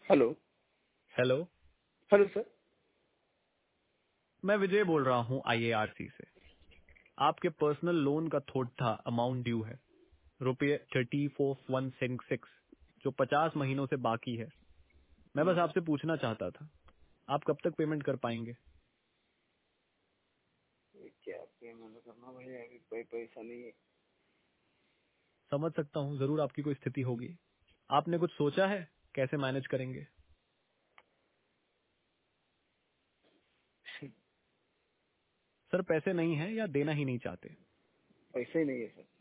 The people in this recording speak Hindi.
हेलो। हेलो। Hello sir. मैं विजय बोल रहा हूँ आईएआरसी से। आपके पर्सनल लोन का थोड़ा अमाउंट ड्यू है, रुपये 34,166, जो 50 महीनों से बाकी है। मैं बस आपसे पूछना चाहता था, आप कब तक पेमेंट कर पाएंगे? क्या पेमेंट करना भाई, अभी कोई पैसा नहीं है। समझ सकता हूँ, जरूर आपकी कोई स्थिति होगी। आपने कुछ सोचा है कैसे मैनेज करेंगे? सर पैसे नहीं है या देना ही नहीं चाहते? पैसे ही नहीं है सर।